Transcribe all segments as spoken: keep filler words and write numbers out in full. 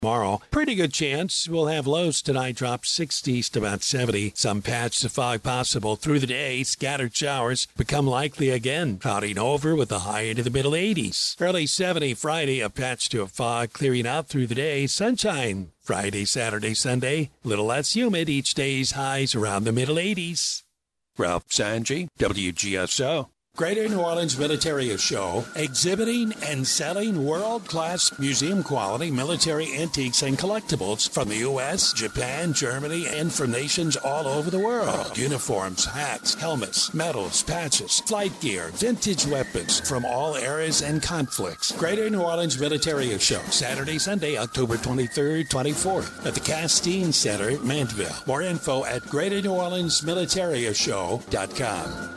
Tomorrow, pretty good chance we'll have lows tonight drop sixties to about seventy. Some patches of fog possible through the day. Scattered showers become likely again, clouding over with a high into the middle eighties. Early seventy Friday, a patch to a fog clearing out through the day. Sunshine Friday, Saturday, Sunday, a little less humid. Each day's highs around the middle eighties. Ralph Sanji, W G S O. Greater New Orleans Military Show, exhibiting and selling world-class museum-quality military antiques and collectibles from the U S, Japan, Germany, and from nations all over the world. Uniforms, hats, helmets, medals, patches, flight gear, vintage weapons from all eras and conflicts. Greater New Orleans Military Show, Saturday, Sunday, October twenty-third, twenty-fourth, at the Castine Center, Mantville. More info at greater new orleans military show dot com.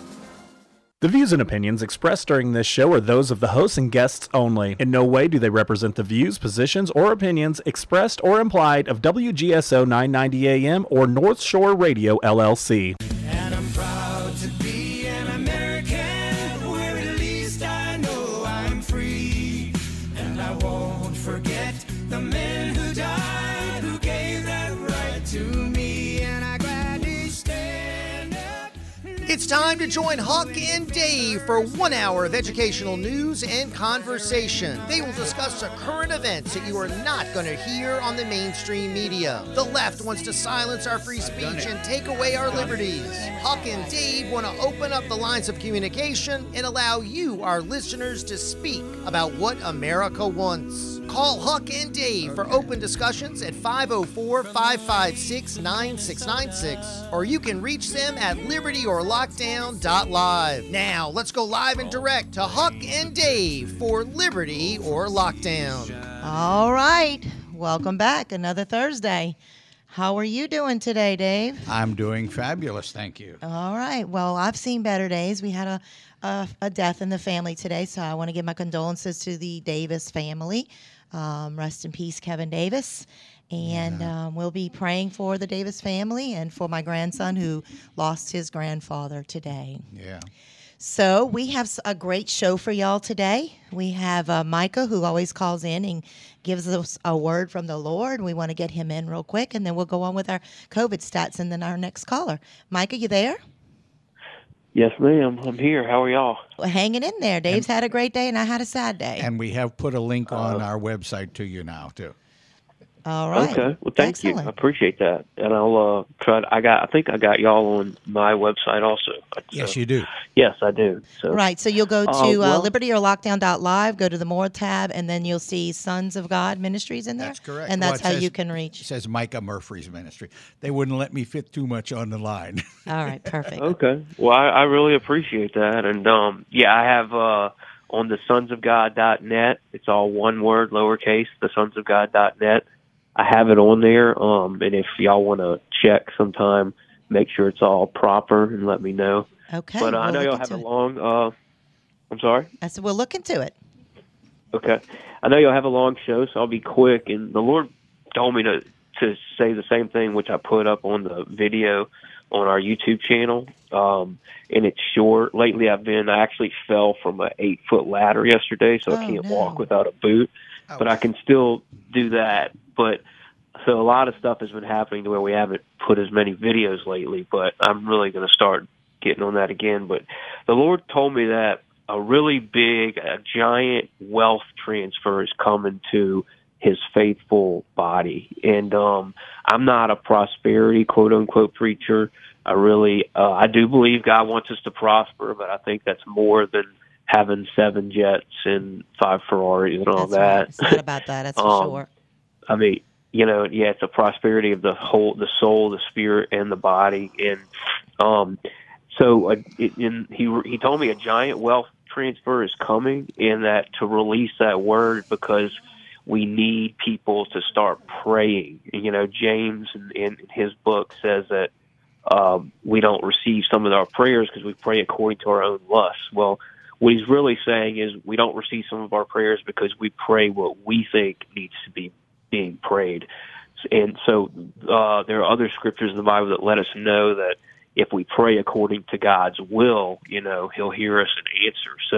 The views and opinions expressed during this show are those of the hosts and guests only. In no way do they represent the views, positions, or opinions expressed or implied of W G S O nine ninety A M or North Shore Radio, L L C. And I'm proud to be an American, where at least I know I'm free. And I won't forget the men who died, who gave that right to me. And I gladly stand up. It's time to join Huck and Dave for one hour of educational news and conversation. They will discuss the current events that you are not going to hear on the mainstream media. The left wants to silence our free speech and take away our liberties. Huck and Dave want to open up the lines of communication and allow you, our listeners, to speak about what America wants. Call Huck and Dave for open discussions at five oh four, five five six, nine six nine six, or you can reach them at liberty or lockdown dot live. Now, let's go live and direct to Huck and Dave for Liberty or Lockdown. All right. Welcome back. Another Thursday. How are you doing today, Dave? I'm doing fabulous, thank you. All right. Well, I've seen better days. We had a, a, a death in the family today, so I want to give my condolences to the Davis family. Um, rest in peace, Kevin Davis. And yeah. um, we'll be praying for the Davis family and for my grandson who lost his grandfather today. Yeah. So we have a great show for y'all today. We have uh, Micah, who always calls in and gives us a word from the Lord. We want to get him in real quick, and then we'll go on with our COVID stats and then our next caller. Micah, you there? Yes, ma'am. I'm here. How are y'all? Well, hanging in there. Dave's and, had a great day, and I had a sad day. And we have put a link on uh, our website to you now, too. All right. Okay. Well, thank Excellent. you. I appreciate that. And I'll uh, try to, I got, I think I got y'all on my website also. Yes, you do. Yes, I do. So, right. So you'll go to uh, well, uh, liberty or lockdown dot live, go to the More tab, and then you'll see Sons of God Ministries in there. That's correct. And that's well, how says, you can reach. It says Micah Murphy's ministry. They wouldn't let me fit too much on the line. All right. Perfect. Okay. Well, I, I really appreciate that. And, um, yeah, I have uh, on the sons of god dot net. It's all one word, lowercase, the sons of god dot net. I have it on there, um, and if y'all want to check sometime, make sure it's all proper and let me know. Okay. But uh, we'll I know y'all have it. a long, uh, I'm sorry? I said we'll look into it. Okay. I know y'all have a long show, so I'll be quick. And the Lord told me to, to say the same thing, which I put up on the video on our YouTube channel. Um, and it's short. Lately I've been, I actually fell from an eight-foot ladder yesterday, so oh, I can't no. walk without a boot. Oh. But I can still do that. But so a lot of stuff has been happening to where we haven't put as many videos lately, but I'm really going to start getting on that again. But the Lord told me that a really big, a giant wealth transfer is coming to his faithful body. And um, I'm not a prosperity, quote unquote, preacher. I really, uh, I do believe God wants us to prosper, but I think that's more than having seven jets and five Ferraris and all that's that. Right. It's not about that, that's for um, sure. I mean, you know, yeah, it's a prosperity of the whole, the soul, the spirit, and the body. And um, so uh, it, in, he he told me a giant wealth transfer is coming, and that to release that word because we need people to start praying. You know, James in, in his book says that um, we don't receive some of our prayers because we pray according to our own lusts. Well, what he's really saying is we don't receive some of our prayers because we pray what we think needs to be being prayed. And so uh, there are other scriptures in the Bible that let us know that if we pray according to God's will, you know, he'll hear us and answer. So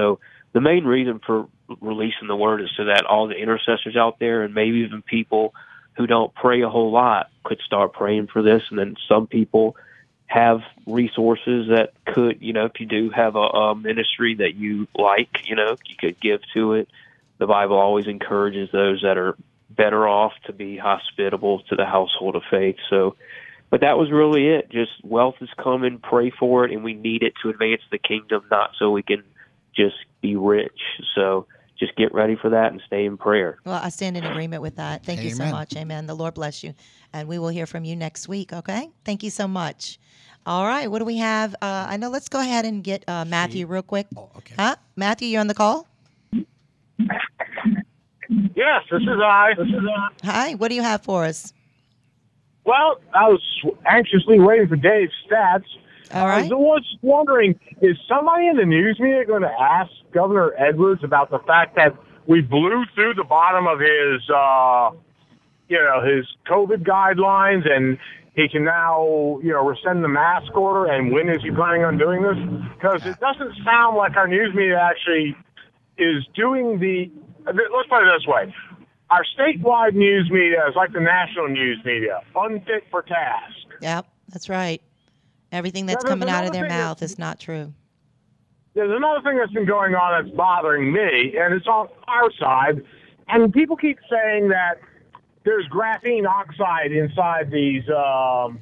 the main reason for releasing the word is so that all the intercessors out there and maybe even people who don't pray a whole lot could start praying for this. And then some people have resources that could, you know, if you do have a, a ministry that you like, you know, you could give to it. The Bible always encourages those that are better off to be hospitable to the household of faith. So, but that was really it. Just wealth is coming, pray for it, and we need it to advance the kingdom, not so we can just be rich. So just get ready for that and stay in prayer. Well, I stand in agreement with that. Thank you so Amen. much. Amen. The Lord bless you. And we will hear from you next week, okay? Thank you so much. All right, what do we have? Uh, I know, let's go ahead and get uh, Matthew real quick. Oh, okay. Huh? Matthew, you're on the call? Yes, this is I. This is I. Hi, what do you have for us? Well, I was anxiously waiting for Dave's stats. All right. I was just wondering, is somebody in the news media going to ask Governor Edwards about the fact that we blew through the bottom of his, uh, you know, his COVID guidelines, and he can now, you know, rescind the mask order, and when is he planning on doing this? Because it doesn't sound like our news media actually is doing the, let's put it this way. Our statewide news media is like the national news media, unfit for task. Yep, that's right. Everything that's Now, there's coming out of another their thing mouth that- is not true. There's another thing that's been going on that's bothering me, and it's on our side. And people keep saying that there's graphene oxide inside these um,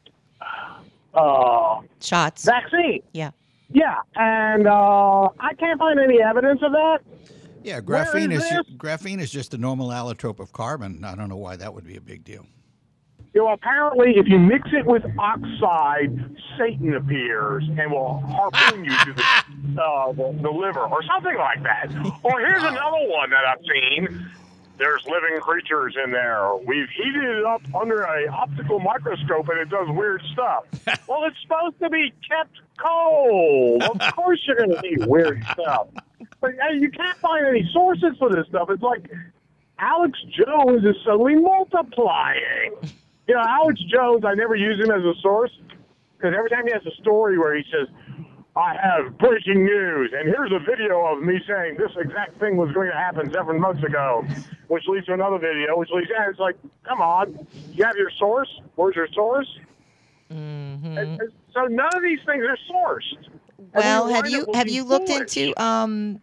uh, Shots. vaccines. Yeah. Yeah, and uh, I can't find any evidence of that. Yeah, Where graphene is is, this? ju- graphene is just a normal allotrope of carbon. I don't know why that would be a big deal. You know, apparently, if you mix it with oxide, Satan appears and will harpoon you to the, uh, the, the liver or something like that. Or here's another one that I've seen. There's living creatures in there. We've heated it up under an optical microscope, and it does weird stuff. Well, it's supposed to be kept cold. Of course you're going to see weird stuff. But uh, you can't find any sources for this stuff. It's like Alex Jones is suddenly multiplying. You know, Alex Jones, I never use him as a source because every time he has a story where he says, I have breaking news, and here's a video of me saying this exact thing was going to happen seven months ago, which leads to another video, which leads, and it's like, come on, you have your source? Where's your source? Mm-hmm. And, and so none of these things are sourced. And Well, we have wind you up with have these you looked foolish- into um,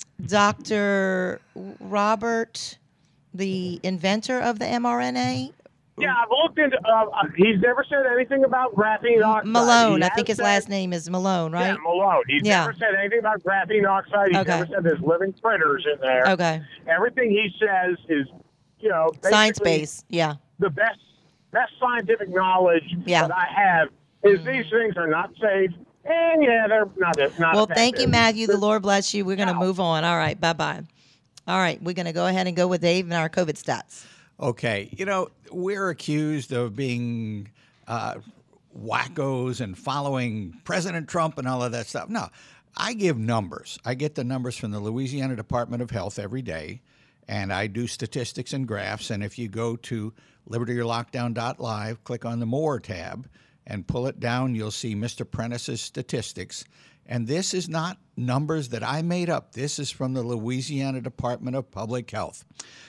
Doctor Robert, the inventor of the mRNA? Yeah, I've looked into. Uh, uh, he's never said anything about graphene oxide. Malone, He I think has his said- last name is Malone, right? Yeah, Malone. He's Yeah. never said anything about graphene oxide. He's Okay. never said there's living critters in there. Okay. Everything he says is, you know, Science basically based, yeah. the best best scientific knowledge Yeah. that I have is these things are not safe, and yeah, they're not not. Well, thank you, effective. Matthew. The Lord bless you. We're going to Yeah. move on. All right, bye-bye. All right, we're going to go ahead and go with Dave and our COVID stats. Okay, you know, we're accused of being uh, wackos and following President Trump and all of that stuff. No, I give numbers. I get the numbers from the Louisiana Department of Health every day, and I do statistics and graphs. And if you go to liberty or lockdown dot live, click on the More tab, and pull it down, you'll see Mister Prentice's statistics. And this is not numbers that I made up. This is from the Louisiana Department of Public Health.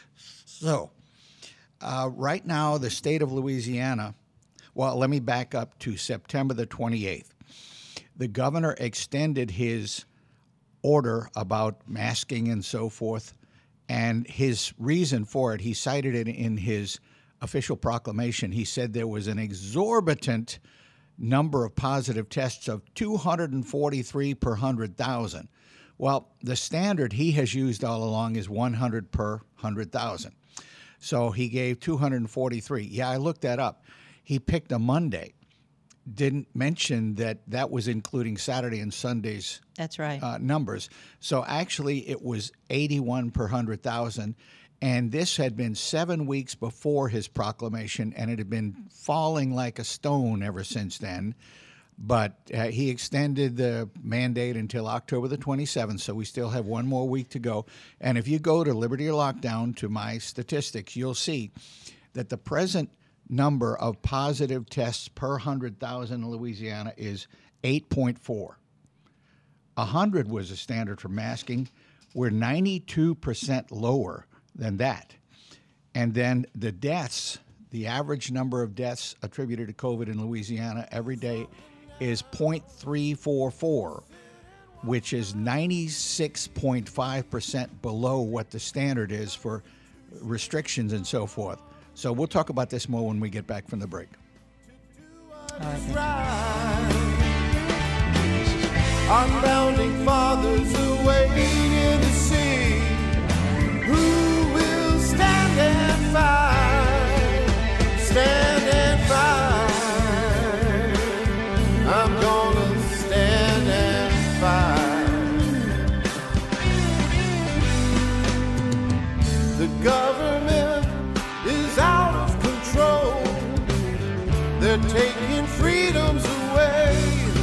So, Uh, right now, the state of Louisiana, well, let me back up to September the twenty-eighth. The governor extended his order about masking and so forth, and his reason for it, he cited it in his official proclamation. He said there was an exorbitant number of positive tests of two hundred forty-three per one hundred thousand. Well, the standard he has used all along is one hundred per one hundred thousand. So he gave two hundred forty-three. Yeah, I looked that up. He picked a Monday. Didn't mention that that was including Saturday and Sunday's That's right. uh, numbers. So actually it was eighty-one per one hundred thousand. And this had been seven weeks before his proclamation, and it had been falling like a stone ever since then. But uh, he extended the mandate until October the twenty-seventh, so we still have one more week to go. And if you go to Liberty or Lockdown, to my statistics, you'll see that the present number of positive tests per one hundred thousand in Louisiana is eight point four. one hundred was the standard for masking. we're ninety-two percent lower than that. And then the deaths, the average number of deaths attributed to COVID in Louisiana every day is zero point three four four, which is ninety-six point five percent below what the standard is for restrictions and so forth. So we'll talk about this more when we get back from the break. Our founding fathers are waiting in the sea. Who will stand and fight? Stand and fight. I'm gonna stand and fight. The government is out of control. They're taking freedoms away.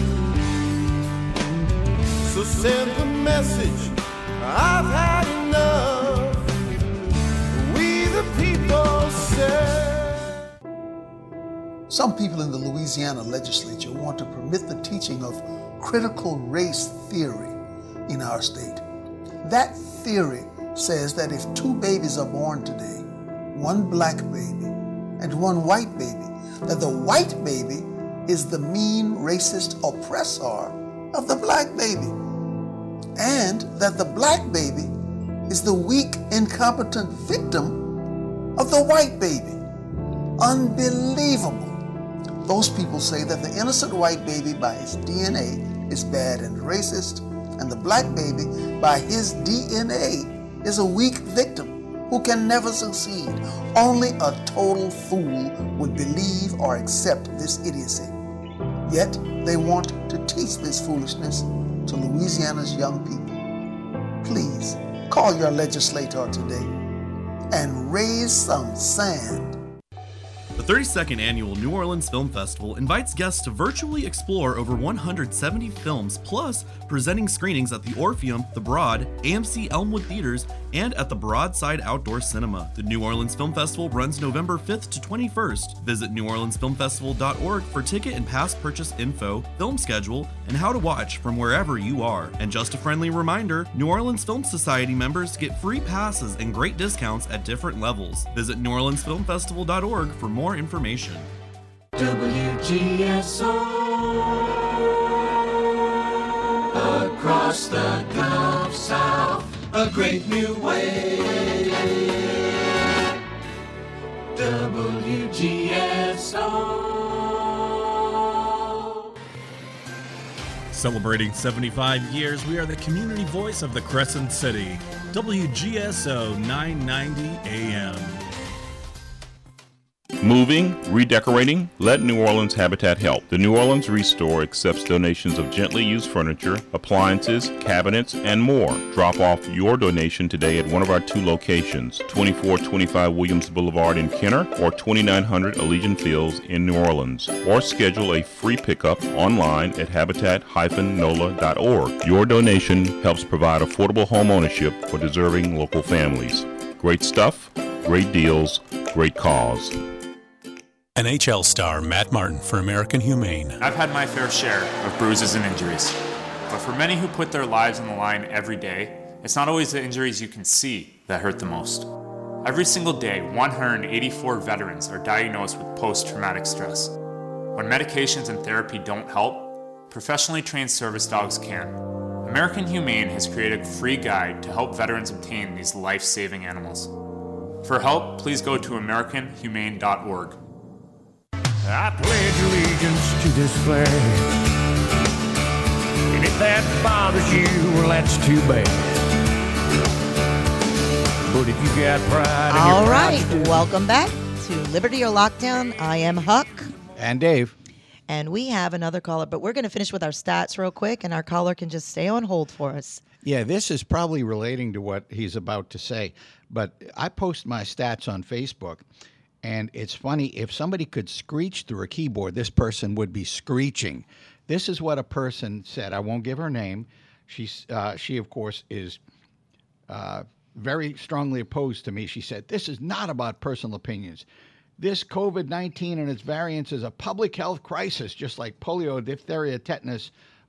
So send the message, I've had enough. We the people say. Some people in the Louisiana legislature want to permit the teaching of critical race theory in our state. That theory says that if two babies are born today, one black baby and one white baby, that the white baby is the mean racist oppressor of the black baby, and that the black baby is the weak, incompetent victim of the white baby. Unbelievable. Those people say that the innocent white baby by his D N A is bad and racist, and the black baby by his D N A is a weak victim who can never succeed. Only a total fool would believe or accept this idiocy. Yet they want to teach this foolishness to Louisiana's young people. Please call your legislator today and raise some sand. The thirty-second Annual New Orleans Film Festival invites guests to virtually explore over one hundred seventy films, plus presenting screenings at the Orpheum, the Broad, A M C Elmwood Theaters, and at the Broadside Outdoor Cinema. The New Orleans Film Festival runs November fifth to twenty-first. Visit new orleans film festival dot org for ticket and pass purchase info, film schedule, and how to watch from wherever you are. And just a friendly reminder, New Orleans Film Society members get free passes and great discounts at different levels. Visit new orleans film festival dot org for more information. W G S O across the Gulf South, a great new way. W G S O. Celebrating seventy-five years, we are the community voice of the Crescent City. W G S O nine ninety A M. Moving, redecorating? Let New Orleans Habitat help. The New Orleans Restore accepts donations of gently used furniture, appliances, cabinets, and more. Drop off your donation today at one of our two locations, twenty-four twenty-five Williams Boulevard in Kenner or twenty-nine hundred Allegiant Fields in New Orleans. Or schedule a free pickup online at habitat dash nola dot org. Your donation helps provide affordable home ownership for deserving local families. Great stuff, great deals, great cause. N H L star Matt Martin for American Humane. I've had my fair share of bruises and injuries, but for many who put their lives on the line every day, it's not always the injuries you can see that hurt the most. Every single day, one hundred eighty-four veterans are diagnosed with post-traumatic stress. When medications and therapy don't help, professionally trained service dogs can. American Humane has created a free guide to help veterans obtain these life-saving animals. For help, please go to american humane dot org. I pledge allegiance to this flag, and if that bothers you, well, that's too bad. But if you got pride in All your right, pride, welcome back to Liberty or Lockdown. I am Huck. And Dave. And we have another caller, but we're going to finish with our stats real quick, and our caller can just stay on hold for us. Yeah, this is probably relating to what he's about to say, but I post my stats on Facebook. And it's funny, if somebody could screech through a keyboard, this person would be screeching. This is what a person said. I won't give her name. She's, uh, she, of course, is uh, very strongly opposed to me. She said, this is not about personal opinions. This COVID nineteen and its variants is a public health crisis, just like polio, diphtheria, tetanus,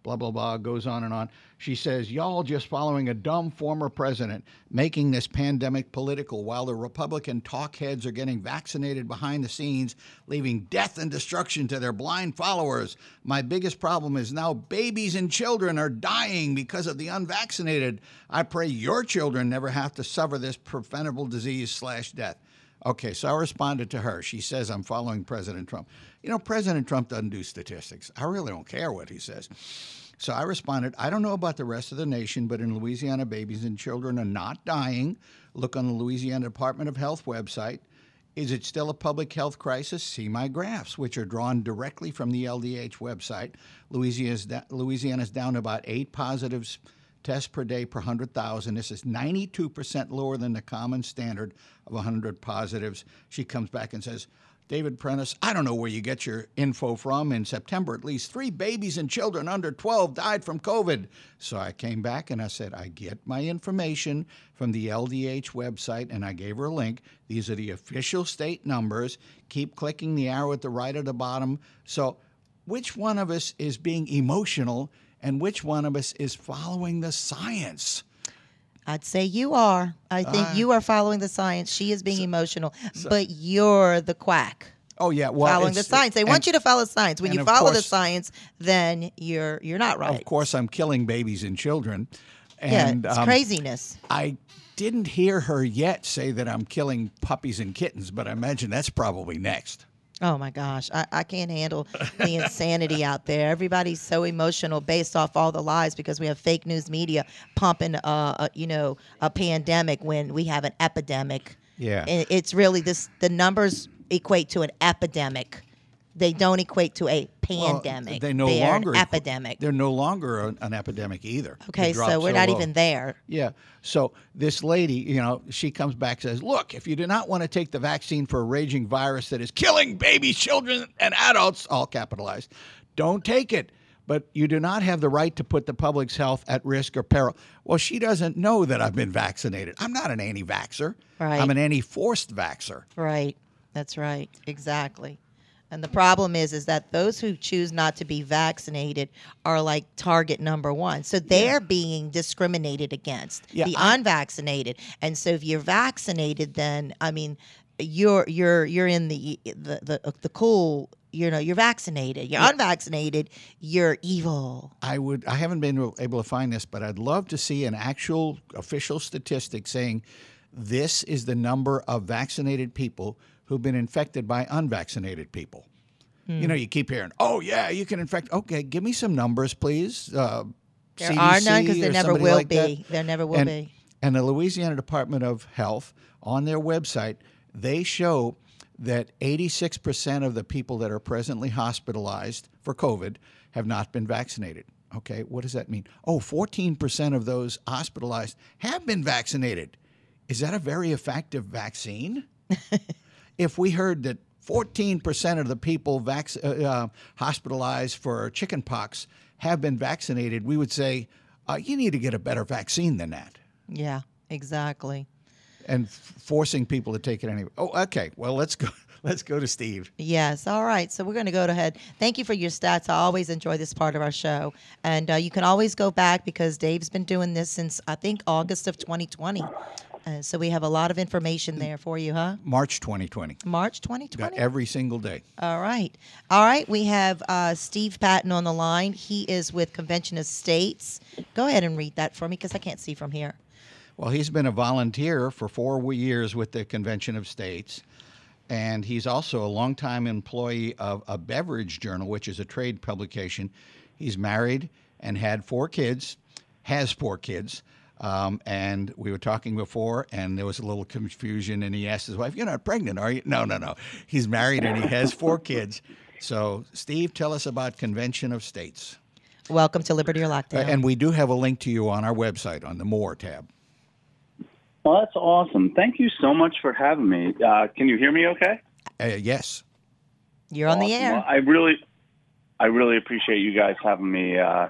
blah, blah, blah, goes on and on. She says, y'all just following a dumb former president, making this pandemic political while the Republican talkheads are getting vaccinated behind the scenes, leaving death and destruction to their blind followers. My biggest problem is now babies and children are dying because of the unvaccinated. I pray your children never have to suffer this preventable disease slash death. Okay, so I responded to her. She says, I'm following President Trump. You know, President Trump doesn't do statistics. I really don't care what he says. So I responded, I don't know about the rest of the nation, but in Louisiana, babies and children are not dying. Look on the Louisiana Department of Health website. Is it still a public health crisis? See my graphs, which are drawn directly from the L D H website. Louisiana's, Louisiana's down to about eight positives tests per day per one hundred thousand. This is ninety-two percent lower than the common standard of one hundred positives. She comes back and says, David Prentice, I don't know where you get your info from. In September, at least three babies and children under twelve died from COVID. So I came back and I said, I get my information from the L D H website, and I gave her a link. These are the official state numbers. Keep clicking the arrow at the right at the bottom. So which one of us is being emotional and which one of us is following the science? I'd say you are. I think Uh, you are following the science. She is being emotional, but you're the quack. Oh yeah, well, following the it's- science. They and- want you to follow science. When and you of follow the course- science, then you're you're not right. Of course, I'm killing babies and children. Yeah, And, it's um, craziness. I didn't hear her yet say that I'm killing puppies and kittens, but I imagine that's probably next. Oh my gosh, I, I can't handle the insanity out there. Everybody's so emotional based off all the lies because we have fake news media pumping, uh, a, you know, a pandemic when we have an epidemic. Yeah. And it's really this. The numbers equate to an epidemic. They don't equate to a pandemic. Well, they no They're longer an epidemic. They're no longer an, an epidemic either. Okay, It dropped so we're not low. even there. Yeah. So this lady, you know, she comes back and says, look, if you do not want to take the vaccine for a raging virus that is killing babies, children, and adults, all capitalized, don't take it. But you do not have the right to put the public's health at risk or peril. Well, she doesn't know that I've been vaccinated. I'm not an anti-vaxxer. Right. I'm an anti-forced vaxxer. Right. That's right. Exactly. And the problem is, is that those who choose not to be vaccinated are like target number one. So they're being discriminated against, Yeah, the I- unvaccinated. And so if you're vaccinated, then I mean, you're you're you're in the the the, the cool. You know, you're vaccinated. You're Yeah. unvaccinated. You're evil. I would. I haven't been able to find this, but I'd love to see an actual official statistic saying this is the number of vaccinated people who've been infected by unvaccinated people. You know, you keep hearing, "Oh yeah, you can infect." Okay, give me some numbers, please. Uh, There C D C are none because there or never somebody will like that. be. There never will and, be. And the Louisiana Department of Health, on their website, they show that eighty-six percent of the people that are presently hospitalized for COVID have not been vaccinated. Okay, what does that mean? Oh, fourteen percent of those hospitalized have been vaccinated. Is that a very effective vaccine? If we heard that fourteen percent of the people vac- uh, uh, hospitalized for chickenpox have been vaccinated, we would say, uh, you need to get a better vaccine than that. Yeah, exactly. And f- forcing people to take it anyway. Oh, okay. Well, let's go. Let's go to Steve. Yes. All right. So we're going to go ahead. Thank you for your stats. I always enjoy this part of our show. And uh, you can always go back because Dave's been doing this since, I think, August of twenty twenty. Uh, so we have a lot of information there for you, huh? March twenty twenty. March twenty twenty. Got every single day. All right. All right. We have uh, Steve Patton on the line. He is with Convention of States. Go ahead and read that for me because I can't see from here. Well, he's been a volunteer for four years with the Convention of States, and he's also a longtime employee of a beverage journal, which is a trade publication. He's married and had four kids, has four kids, um, and we were talking before, and there was a little confusion, and he asked his wife, "You're not pregnant, are you?" No, no, no. He's married, and he has four kids. So, Steve, tell us about Convention of States. Welcome to Liberty or Lockdown. Uh, and we do have a link to you on our website on the More tab. Well, that's awesome. Thank you so much for having me. Uh, can you hear me okay? Uh, yes. You're on the Awesome. air. Well, I really, I really appreciate you guys having me uh,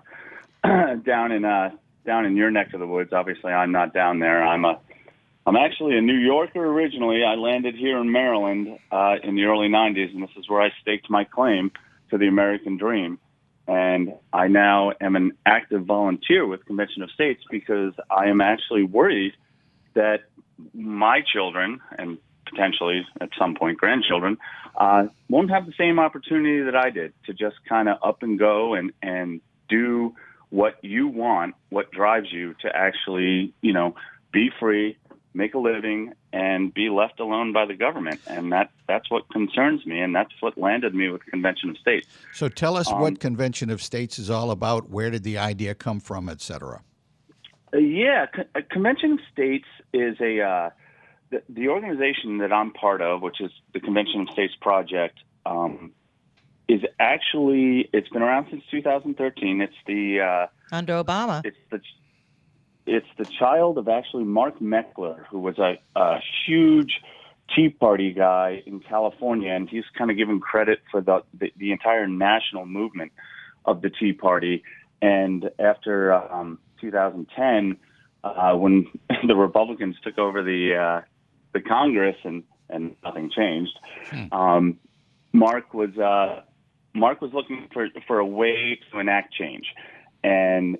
down in uh, down in your neck of the woods. Obviously, I'm not down there. I'm a, I'm actually a New Yorker originally. I landed here in Maryland uh, in the early nineties, and this is where I staked my claim to the American dream. And I now am an active volunteer with Convention of States because I am actually worried that my children, and potentially at some point grandchildren, uh, won't have the same opportunity that I did to just kind of up and go and, and do what you want, what drives you to actually, you know, be free, make a living, and be left alone by the government. And that that's what concerns me, and that's what landed me with Convention of States. So tell us Um, what Convention of States is all about. Where did the idea come from, et cetera? Uh, yeah, Co- uh, Convention of States is a uh, the, the organization that I'm part of, which is the Convention of States Project, um, is actually, it's been around since two thousand thirteen. It's the uh, Under Obama. It's the it's the child of actually Mark Meckler, who was a, a huge Tea Party guy in California, and he's kind of given credit for the, the the entire national movement of the Tea Party. And after um, two thousand ten, uh, when the Republicans took over the uh, the Congress and, and nothing changed, um, Mark was uh, Mark was looking for for a way to enact change, and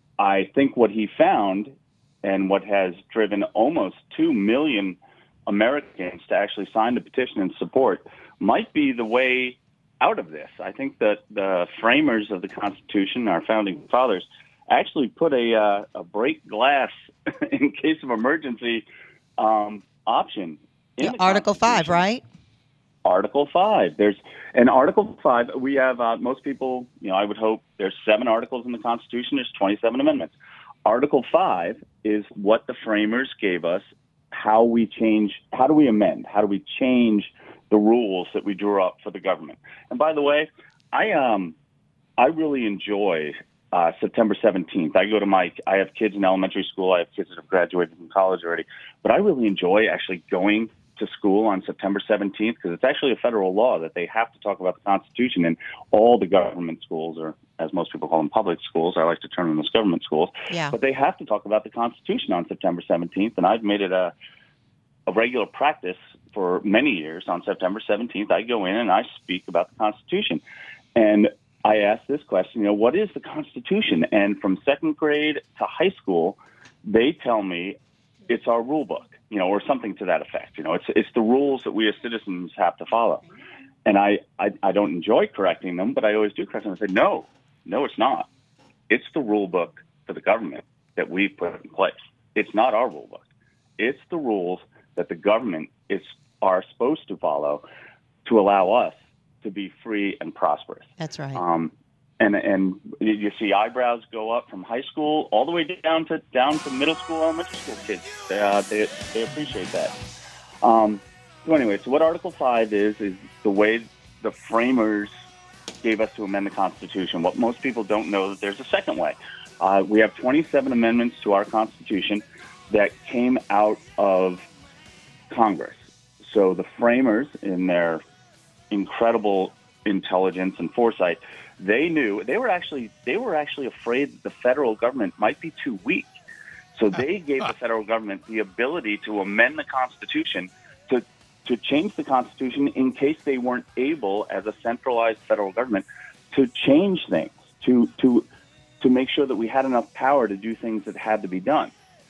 I think what he found, and what has driven almost two million Americans to actually sign the petition and support, might be the way out of this. I think that the framers of the Constitution, our founding fathers, actually put a, uh, a break glass in case of emergency um, option in Yeah, the Article five, right? Article five. There's an Article five. We have uh, most people, you know, I would hope there's seven articles in the Constitution. There's twenty-seven amendments. Article five is what the framers gave us. How we change, how do we amend? How do we change the rules that we drew up for the government? And by the way, I um, I really enjoy uh, September seventeenth. I go to my, I have kids in elementary school. I have kids that have graduated from college already. But I really enjoy actually going to school on September seventeenth because it's actually a federal law that they have to talk about the Constitution in all the government schools, or as most people call them, public schools. I like to term them as government schools. Yeah. But they have to talk about the Constitution on September seventeenth, and I've made it a a regular practice for many years. On September seventeenth, I go in and I speak about the Constitution. And I ask this question, you know, what is the Constitution? And from second grade to high school, they tell me it's our rule book, you know, or something to that effect. You know, it's it's the rules that we as citizens have to follow. And I, I, I don't enjoy correcting them, but I always do correct them. I say, no, no, it's not. It's the rule book for the government that we put in place. It's not our rule book. It's the rules that the government is are supposed to follow to allow us to be free and prosperous. That's right. Um, and and you see eyebrows go up from high school all the way down to down to middle school, elementary school kids. They uh, they, they appreciate that. Um, so anyway, so what Article five is is the way the framers gave us to amend the Constitution. What most people don't know that there's a second way. Uh, we have twenty-seven amendments to our Constitution that came out of Congress. So the framers, in their incredible intelligence and foresight, they knew they were actually they were actually afraid that the federal government might be too weak. So they gave the federal government the ability to amend the Constitution to to change the Constitution in case they weren't able, as a centralized federal government, to change things, to to to make sure that we had enough power to do things that had to be done.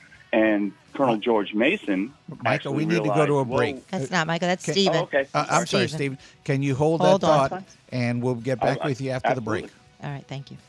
And Colonel George Mason, Michael, we need to go to a break. That's not Michael. That's Can- Stephen. Oh, okay. Uh, I'm sorry, Stephen. Stephen. Can you hold Hold that on. thought, and we'll get back I- I- with you after the break. absolutely. All right. Thank you.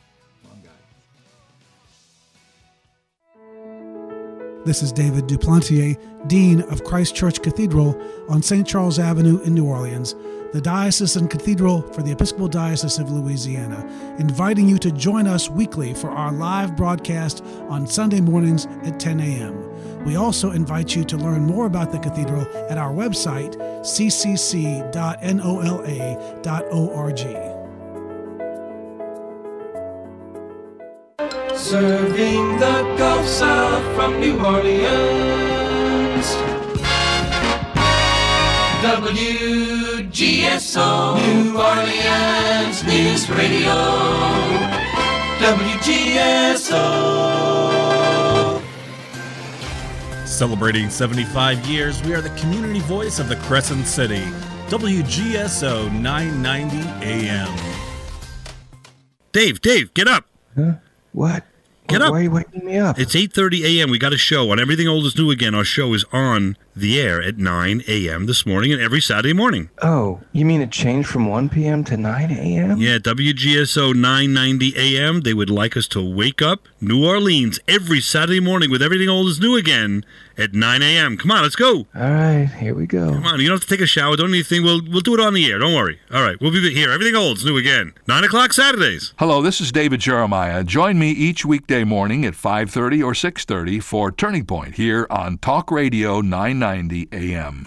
This is David Duplantier, Dean of Christ Church Cathedral on Saint Charles Avenue in New Orleans, the diocesan cathedral for the Episcopal Diocese of Louisiana, inviting you to join us weekly for our live broadcast on Sunday mornings at ten a.m. We also invite you to learn more about the cathedral at our website, c c c dot nola dot org. Serving the Gulf South from New Orleans. W G S O New Orleans News Radio. W G S O. Celebrating seventy-five years, we are the community voice of the Crescent City. W G S O nine ninety A M. Dave, Dave, get up. Huh? What? Get up. Why are you waking me up? It's eight thirty a.m. We got a show on Everything Old is New Again. Our show is on the air at nine a.m. this morning and every Saturday morning. Oh, you mean it changed from one p.m. to nine a.m.? Yeah, W G S O nine ninety A M. They would like us to wake up New Orleans every Saturday morning with Everything Old is New Again at nine a.m. Come on, let's go. All right, here we go. Come on, you don't have to take a shower. Don't need anything. We'll, we'll do it on the air. Don't worry. All right, we'll be here. Everything Old is New Again. nine o'clock Saturdays. Hello, this is David Jeremiah. Join me each weekday morning at five thirty or six thirty for Turning Point here on Talk Radio nine ninety A M.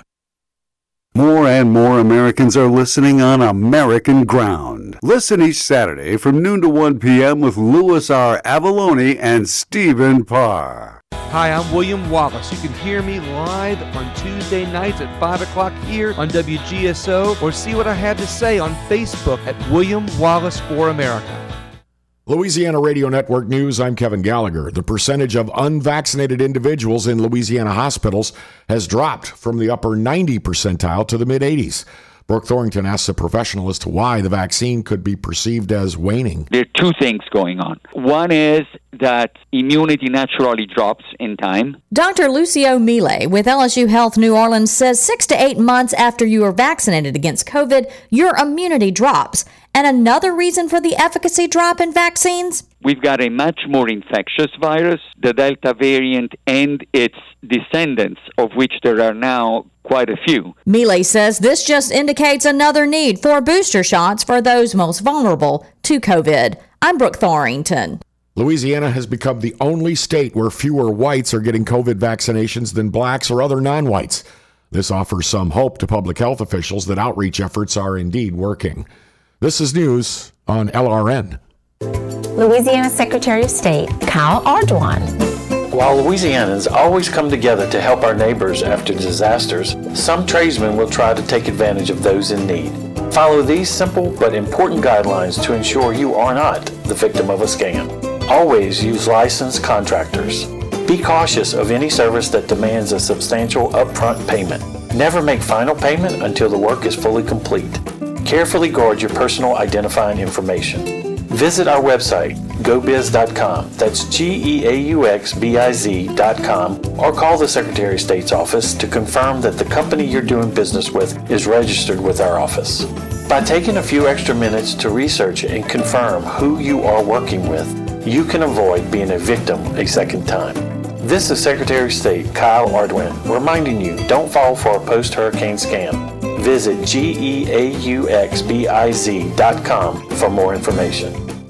More and more Americans are listening on American ground. Listen each Saturday from noon to one p.m. with Louis R. Avalone and Stephen Parr. Hi, I'm William Wallace. You can hear me live on Tuesday nights at five o'clock here on W G S O, or see what I have to say on Facebook at William Wallace for America. Louisiana Radio Network News, I'm Kevin Gallagher. The percentage of unvaccinated individuals in Louisiana hospitals has dropped from the upper ninety percentile to the mid-eighties. Brooke Thorrington asks a professional as to why the vaccine could be perceived as waning. There are two things going on. One is that immunity naturally drops in time. Doctor Lucio Mile with L S U Health New Orleans says six to eight months after you are vaccinated against COVID, your immunity drops. And another reason for the efficacy drop in vaccines? We've got a much more infectious virus, the Delta variant, and its descendants, of which there are now quite a few. Mile says this just indicates another need for booster shots for those most vulnerable to COVID. I'm Brooke Thorrington. Louisiana has become the only state where fewer whites are getting COVID vaccinations than blacks or other non-whites. This offers some hope to public health officials that outreach efforts are indeed working. This is news on L R N. Louisiana Secretary of State Kyle Ardoin. While Louisianans always come together to help our neighbors after disasters, some tradesmen will try to take advantage of those in need. Follow these simple but important guidelines to ensure you are not the victim of a scam. Always use licensed contractors. Be cautious of any service that demands a substantial upfront payment. Never make final payment until the work is fully complete. Carefully guard your personal identifying information. Visit our website, go biz dot com, that's G E A U X B I Z dot com, or call the Secretary of State's office to confirm that the company you're doing business with is registered with our office. By taking a few extra minutes to research and confirm who you are working with, you can avoid being a victim a second time. This is Secretary of State Kyle Ardoin reminding you, don't fall for a post-hurricane scam. Visit G E A U X B I Z dot com for more information.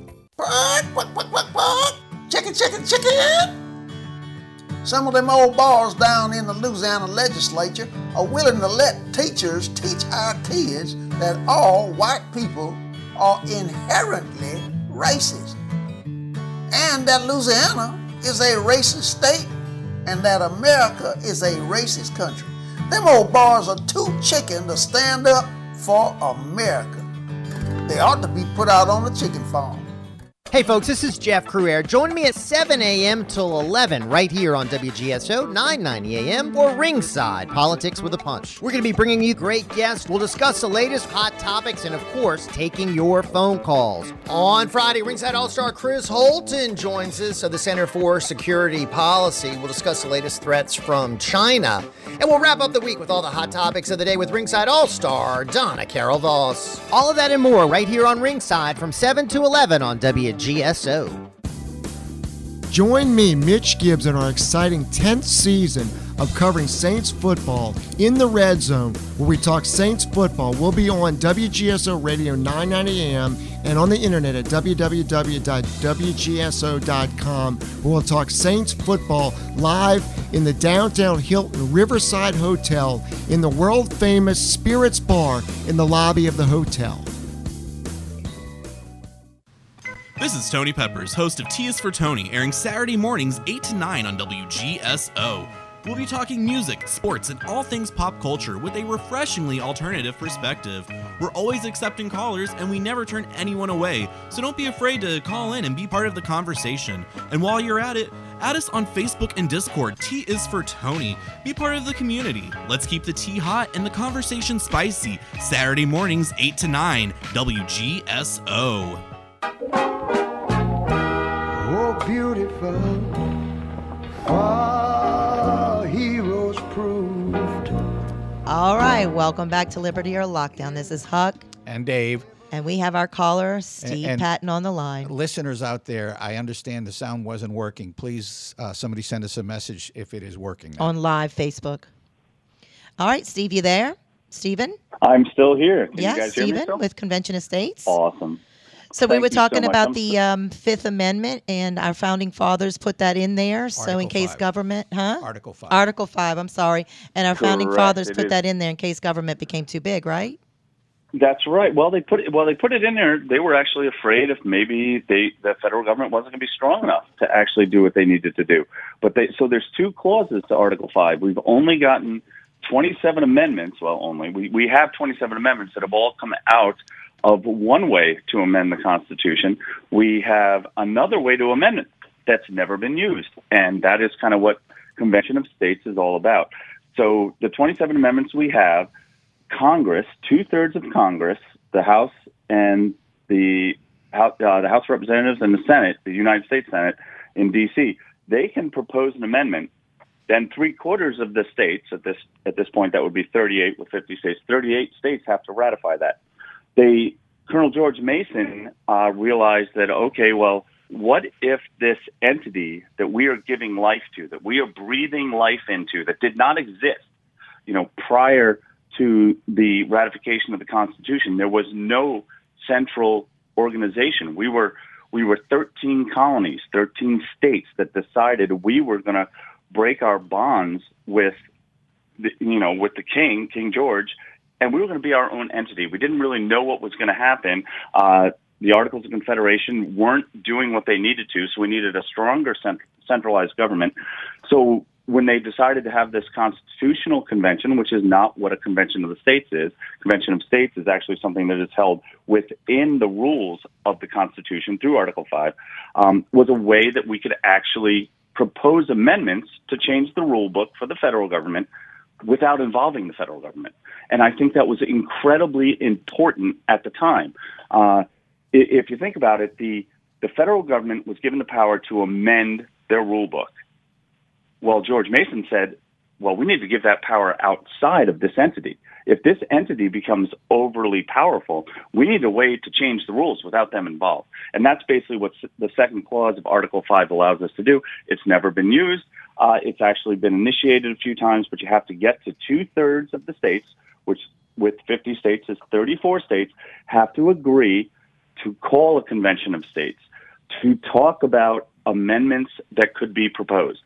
Chicken, chicken, chicken! Some of them old bars down in the Louisiana legislature are willing to let teachers teach our kids that all white people are inherently racist, and that Louisiana is a racist state, and that America is a racist country. Them old bars are too chicken to stand up for America. They ought to be put out on the chicken farm. Hey folks, this is Jeff Crouere. Join me at seven a.m. till eleven right here on W G S O nine ninety A M or Ringside Politics with a Punch. We're going to be bringing you great guests. We'll discuss the latest hot topics and, of course, taking your phone calls. On Friday, Ringside All-Star Chris Holton joins us of the Center for Security Policy. We'll discuss the latest threats from China. And we'll wrap up the week with all the hot topics of the day with Ringside All-Star Donna Carol Voss. All of that and more right here on Ringside from seven to eleven on W G S O. Join me, Mitch Gibbs, in our exciting tenth season of covering Saints football in the Red Zone, where we talk Saints football. We'll be on W G S O Radio nine ninety A M and on the internet at w w w dot w g s o dot com, where we'll talk Saints football live in the downtown Hilton Riverside Hotel in the world-famous Spirits Bar in the lobby of the hotel. This is Tony Peppers, host of T is for Tony, airing Saturday mornings eight to nine on W G S O. We'll be talking music, sports, and all things pop culture with a refreshingly alternative perspective. We're always accepting callers, and we never turn anyone away, so don't be afraid to call in and be part of the conversation. And while you're at it, add us on Facebook and Discord. T is for Tony. Be part of the community. Let's keep the tea hot and the conversation spicy. Saturday mornings eight to nine, W G S O. beautiful, for heroes proved. All right, welcome back to Liberty or Lockdown. This is Huck. And Dave. And we have our caller, Steve and Patton, on the line. Listeners out there, I understand the sound wasn't working. Please, uh, somebody send us a message if it is working now. On live Facebook. All right, Steve, you there? Stephen? I'm still here. Can Yes, you guys hear me Stephen still? with Convention Estates. Awesome. So we Thank were you so talking much. about I'm the um, Fifth Amendment, and our founding fathers put that in there. so in Article case five. government, huh? Article five. Article five. I'm sorry, and our founding Correct, fathers it put is. that in there in case government became too big, right? That's right. Well, they put it. Well, they put it in there. They were actually afraid if maybe they, the federal government wasn't going to be strong enough to actually do what they needed to do. But they, so there's two clauses to Article Five. We've only gotten twenty-seven amendments. Well, only we we have twenty-seven amendments that have all come out of one way to amend the Constitution. We have another way to amend it that's never been used, and that is kind of what Convention of States is all about. So the twenty-seven amendments we have. Congress, two-thirds of Congress, the House and the House, uh, the House of Representatives and the Senate, the United States Senate in D C, they can propose an amendment. Then three-quarters of the states, at this at this point, that would be thirty-eight with fifty states, thirty-eight states have to ratify that. They, Colonel George Mason uh, realized that, okay, well, what if this entity that we are giving life to, that we are breathing life into, that did not exist, you know, prior to the ratification of the Constitution, there was no central organization. We were we were thirteen colonies, thirteen states that decided we were going to break our bonds with, the, you know, with the King, King George, and we were going to be our own entity. We didn't really know what was going to happen. Uh, the Articles of Confederation weren't doing what they needed to, so we needed a stronger cent- centralized government. So when they decided to have this constitutional convention, which is not what a convention of the states is, convention of states is actually something that is held within the rules of the Constitution through Article five, um, was a way that we could actually propose amendments to change the rule book for the federal government without involving the federal government. And I think that was incredibly important at the time. Uh, if you think about it, the, the federal government was given the power to amend their rule book. Well, George Mason said, well, we need to give that power outside of this entity. If this entity becomes overly powerful, we need a way to change the rules without them involved. And that's basically what the second clause of Article five allows us to do. It's never been used. Uh, it's actually been initiated a few times, but you have to get to two-thirds of the states, which with fifty states is thirty-four states, have to agree to call a convention of states to talk about amendments that could be proposed.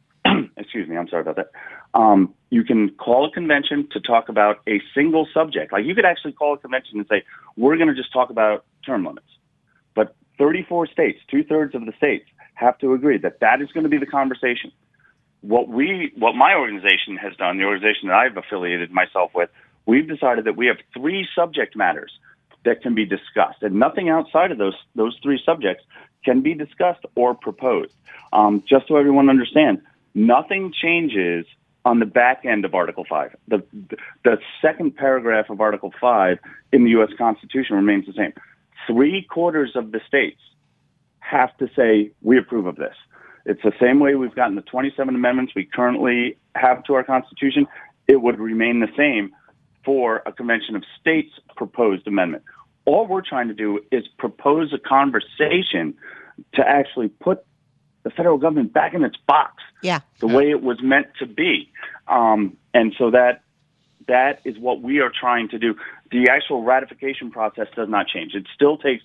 Excuse me, I'm sorry about that. Um, you can call a convention to talk about a single subject. Like you could actually call a convention and say, we're going to just talk about term limits. But thirty-four states, two-thirds of the states, have to agree that that is going to be the conversation. What we, what my organization has done, the organization that I've affiliated myself with, we've decided that we have three subject matters that can be discussed, and nothing outside of those those three subjects can be discussed or proposed. Um, just so everyone understands, nothing changes on the back end of Article five. The, the second paragraph of Article five in the U S Constitution remains the same. Three quarters of the states have to say, we approve of this. It's the same way we've gotten the twenty-seven amendments we currently have to our Constitution. It would remain the same for a Convention of States proposed amendment. All we're trying to do is propose a conversation to actually put the federal government back in its box, yeah, the way it was meant to be. Um, and so that that is what we are trying to do. The actual ratification process does not change. It still takes,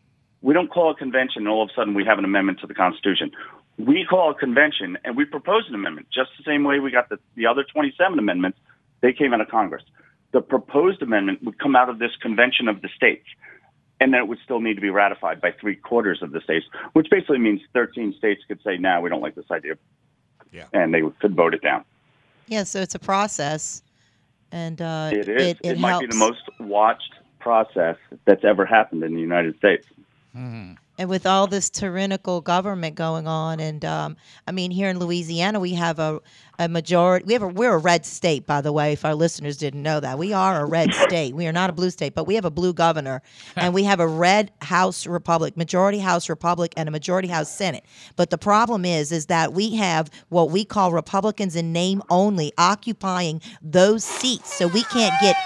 we don't call a convention and all of a sudden we have an amendment to the Constitution. We call a convention and we propose an amendment, just the same way we got the, the other twenty-seven amendments. They came out of Congress. The proposed amendment would come out of this convention of the states, and then it would still need to be ratified by three quarters of the states, which basically means thirteen states could say, no, we don't like this idea. Yeah. And they could vote it down. Yeah, so it's a process. And uh, It is. It, It, it might helps. be the most watched process that's ever happened in the United States. Mm-hmm. And with all this tyrannical government going on, and um, I mean, here in Louisiana, we have a, a majority. We have a, we're a red state, by the way. If our listeners didn't know that, we are a red state. We are not a blue state, but we have a blue governor, and we have a red House Republic, majority House Republic, and a majority House Senate. But the problem is, is that we have what we call Republicans in name only occupying those seats, so we can't get.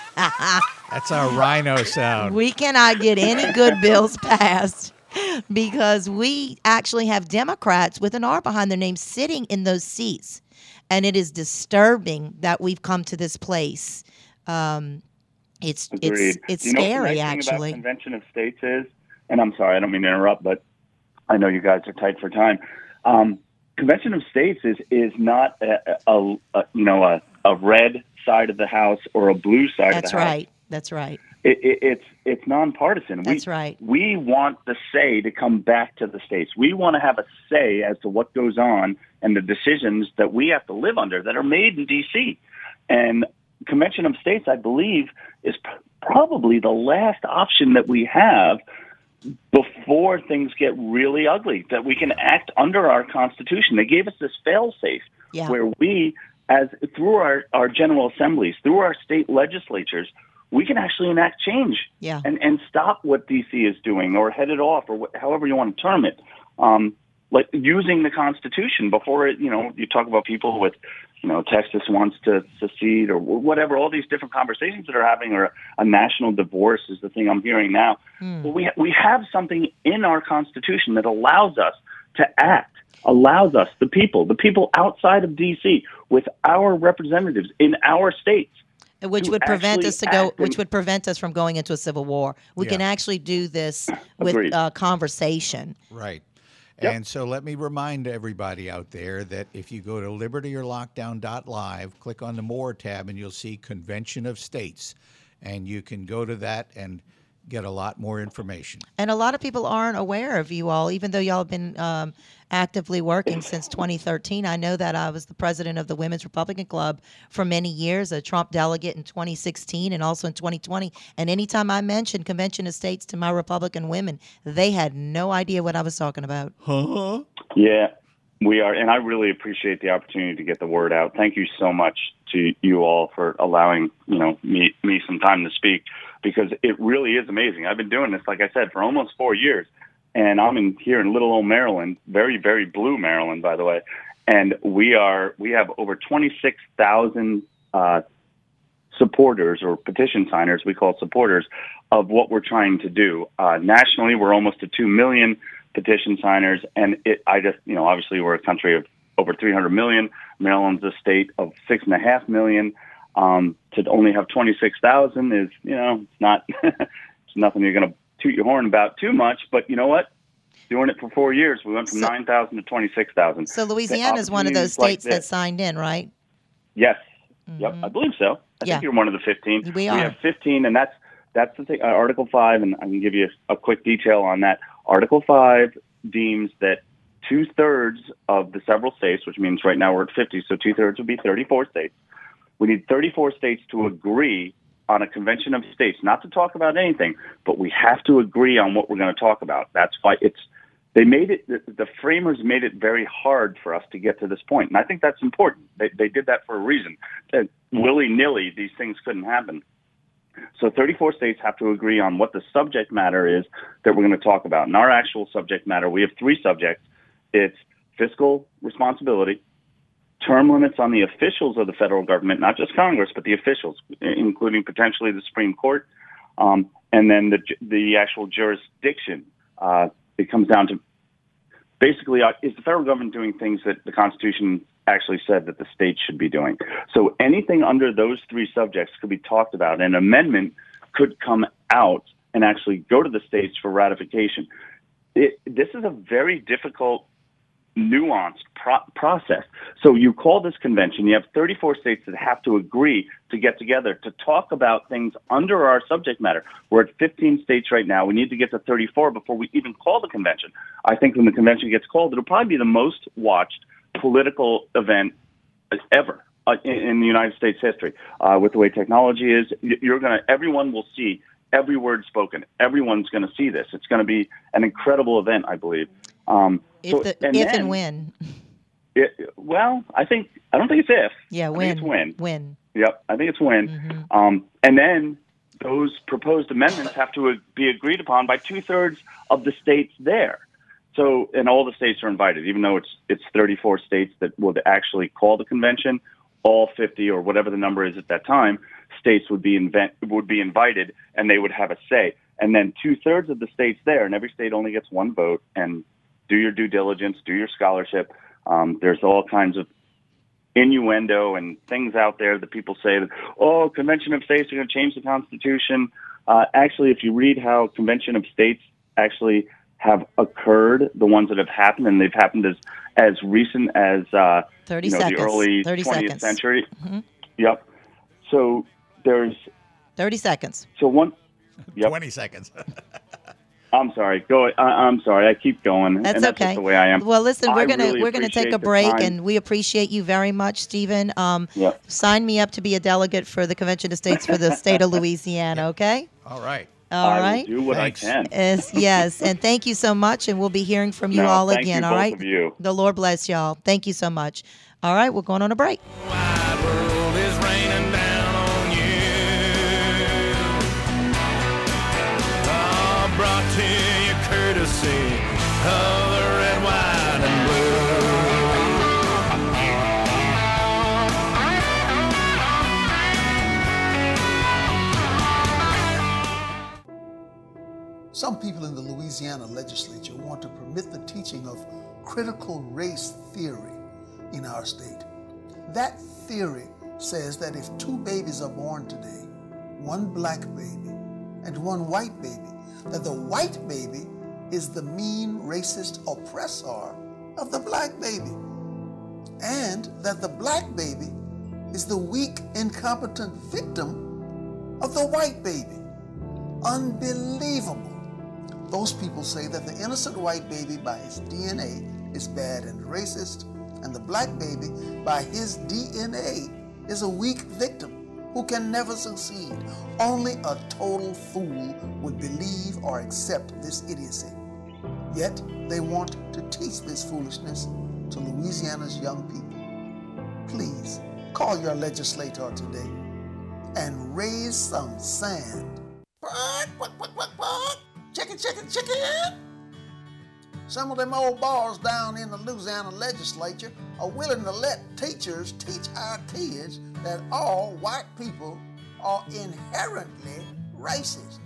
That's our rhino sound. We cannot get any good bills passed. Because we actually have Democrats with an R behind their name sitting in those seats. And it is disturbing that we've come to this place. Um, it's Agreed. it's it's you know, scary, the nice thing actually. About Convention of States is, and I'm sorry, I don't mean to interrupt, but I know you guys are tight for time. Um, Convention of States is is not a, a, a you know a, a red side of the House or a blue side That's of the House. right. That's right. It, it, it's it's nonpartisan. That's we, right. We want the say to come back to the states. We want to have a say as to what goes on and the decisions that we have to live under that are made in D C. And Convention of States, I believe, is p- probably the last option that we have before things get really ugly, that we can act under our Constitution. They gave us this fail-safe yeah. where we, as through our, our general assemblies, through our state legislatures, we can actually enact change yeah. and, and stop what D C is doing or head it off or wh- however you want to term it, um, like using the Constitution before it, you know, you talk about people with, you know, Texas wants to secede or whatever, all these different conversations that are happening, or a national divorce is the thing I'm hearing now. Mm. Well, we, ha- we have something in our Constitution that allows us to act, allows us, the people, the people outside of D C, with our representatives in our states, which would prevent us to go, which would prevent us from going into a civil war. We Yeah. can actually do this with uh, conversation. Right. Yep. And so let me remind everybody out there that if you go to liberty or lockdown dot live, click on the More tab, and you'll see Convention of States. And you can go to that and get a lot more information. And a lot of people aren't aware of you all, even though y'all have been um, actively working since twenty thirteen. I know that I was the president of the Women's Republican Club for many years, a Trump delegate in twenty sixteen and also in twenty twenty. And anytime I mentioned Convention of States to my Republican women, they had no idea what I was talking about. Huh? Yeah, we are. And I really appreciate the opportunity to get the word out. Thank you so much to you all for allowing, you know, me, me some time to speak, because it really is amazing. I've been doing this, like I said, for almost four years, and I'm in here in little old Maryland, very, very blue Maryland, by the way. And we are, we have over twenty-six thousand uh, supporters or petition signers, we call supporters, of what we're trying to do. Uh, nationally, we're almost to two million petition signers, and it, I just, you know, obviously we're a country of over three hundred million. Maryland's a state of six and a half million. Um, to only have twenty-six thousand is, you know, it's not, it's nothing you're going to toot your horn about too much, but you know what? Doing it for four years, we went from So- nine thousand to twenty-six thousand. So Louisiana is one of those states that signed in, right? Yes. Yep, I believe so. I Yeah. think you're one of the fifteen. We are. have fifteen, and that's that's the thing. Uh, Article five, and I can give you a, a quick detail on that. Article five deems that two-thirds of the several states, which means right now we're at fifty, so two-thirds would be thirty-four states. We need thirty-four states to agree on a convention of states, not to talk about anything, but we have to agree on what we're going to talk about. That's why it's they made it. The, the framers made it very hard for us to get to this point, and I think that's important. They, they did that for a reason. That willy-nilly, these things couldn't happen. So thirty-four states have to agree on what the subject matter is that we're going to talk about. And our actual subject matter, we have three subjects. It's fiscal responsibility, term limits on the officials of the federal government, not just Congress, but the officials, including potentially the Supreme Court, um, and then the the actual jurisdiction. Uh, it comes down to basically, uh, is the federal government doing things that the Constitution actually said that the states should be doing? So anything under those three subjects could be talked about. An amendment could come out and actually go to the states for ratification. It, this is a very difficult, nuanced pro- process. So you call this convention, you have thirty-four states that have to agree to get together to talk about things under our subject matter. We're at fifteen states right now. We need to get to thirty-four before we even call the convention. I think when the convention gets called, it'll probably be the most watched political event ever uh, in, in the United States history. Uh, with the way technology is, you're going to, everyone will see every word spoken. Everyone's going to see this. It's going to be an incredible event, I believe. Um, If, so, the, and if then, and when. It, well, I think I don't think it's if. Yeah, I when. think it's when. When. Yep, I think it's when. Mm-hmm. Um, and then those proposed amendments have to be agreed upon by two-thirds of the states there. So, and all the states are invited, even though it's it's thirty-four states that would actually call the convention. All fifty or whatever the number is at that time, states would be invent, would be invited, and they would have a say. And then two-thirds of the states there, and every state only gets one vote. And do your due diligence, do your scholarship. Um, there's all kinds of innuendo and things out there that people say that, oh, Convention of States are going to change the Constitution. Uh, actually, if you read how Convention of States actually have occurred, the ones that have happened, and they've happened as as recent as uh, thirty you know, seconds. the early thirty twentieth seconds. century. Mm-hmm. Yep. So there's thirty seconds. So one. Yep. twenty seconds. I'm sorry. Go. I, I'm sorry. I keep going. That's and that's okay. Just the way I am. Well, listen, we're I gonna really we're gonna take appreciate a the break, time. and we appreciate you very much, Stephen. Um, Yep. Sign me up to be a delegate for the Convention of States for the state of Louisiana. Okay. All right. All I will right. do what Thanks. I can. Yes, yes, and thank you so much, and we'll be hearing from you No, all thank again. you, all both right. of you. The Lord bless y'all. Thank you so much. All right, we're going on a break. World is raining down on you. Oh, brought to you courtesy of the red, white, and blue. Some people in the Louisiana legislature want to permit the teaching of critical race theory in our state. That theory says that if two babies are born today, one black baby and one white baby, that the white baby is the mean racist oppressor of the black baby, and that the black baby is the weak, incompetent victim of the white baby. Unbelievable. Those people say that the innocent white baby by his D N A is bad and racist, and the black baby by his D N A is a weak victim who can never succeed. Only a total fool would believe or accept this idiocy. Yet they want to teach this foolishness to Louisiana's young people. Please call your legislator today and raise some sand. Chicken, chicken, chicken! Some of them old bars down in the Louisiana legislature are willing to let teachers teach our kids that all white people are inherently racist,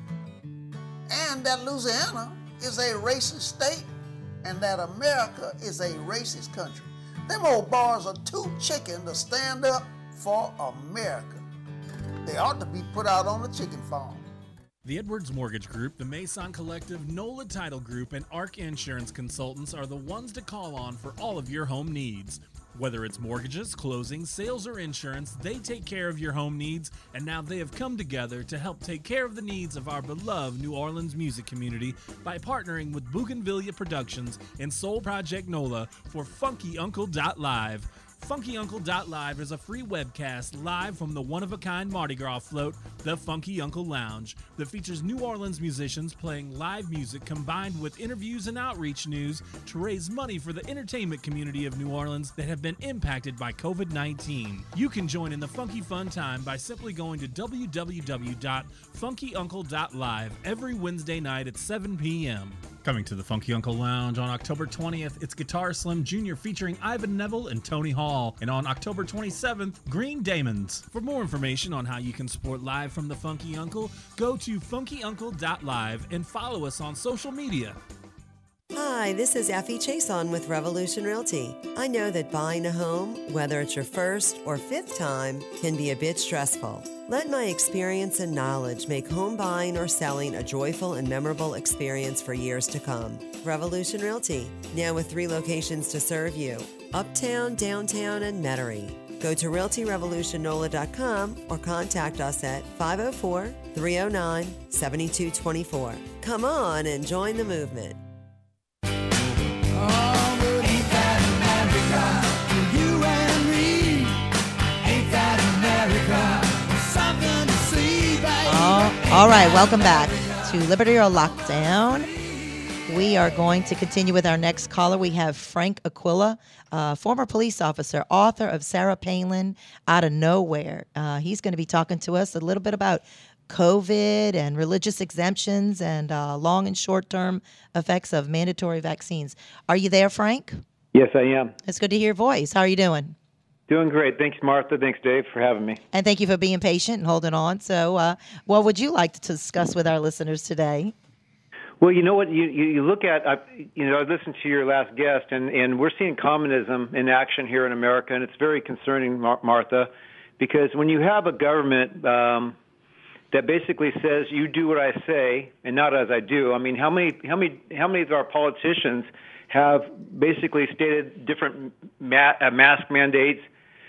and that Louisiana is a racist state, and that America is a racist country. Them old bars are too chicken to stand up for America. They ought to be put out on the chicken farm. The Edwards Mortgage Group, the Mason Collective, NOLA Title Group, and ARC Insurance Consultants are the ones to call on for all of your home needs. Whether it's mortgages, closings, sales, or insurance, they take care of your home needs, and now they have come together to help take care of the needs of our beloved New Orleans music community by partnering with Bougainvillea Productions and Soul Project NOLA for Funky Uncle Live. Funky Uncle Live is a free webcast live from the one-of-a-kind Mardi Gras float, the Funky Uncle Lounge, that features New Orleans musicians playing live music combined with interviews and outreach news to raise money for the entertainment community of New Orleans that have been impacted by covid nineteen. You can join in the funky fun time by simply going to w w w dot funky uncle dot live every Wednesday night at seven p.m. Coming to the Funky Uncle Lounge on October twentieth, it's Guitar Slim Junior featuring Ivan Neville and Tony Hall. And on October twenty-seventh, Green Damons. For more information on how you can support live from the Funky Uncle, go to funky uncle dot live and follow us on social media. Hi, this is Effie Chason with Revolution Realty. I know that buying a home, whether it's your first or fifth time, can be a bit stressful. Let my experience and knowledge make home buying or selling a joyful and memorable experience for years to come. Revolution Realty, now with three locations to serve you: Uptown, Downtown, and Metairie. Go to realty revolution nola dot com or contact us at five oh four, three oh nine, seven two two four. Come on and join the movement. Oh, All right, welcome back to Liberty or Lockdown. We are going to continue with our next caller. We have Frank Aquila, uh, former police officer, author of Sarah Palin Out of Nowhere. Uh, he's going to be talking to us a little bit about COVID and religious exemptions and uh, long and short-term effects of mandatory vaccines. Are you there, Frank? Yes, I am. It's good to hear your voice. How are you doing? Doing great. Thanks, Martha. Thanks, Dave, for having me. And thank you for being patient and holding on. So uh, what would you like to discuss with our listeners today? Well, you know what? You, you, you look at, I, you know, I listened to your last guest, and, and we're seeing communism in action here in America, and it's very concerning, Mar- Martha, because when you have a government um, that basically says you do what I say and not as I do, I mean, how many, how many, how many of our politicians have basically stated different ma- uh, mask mandates,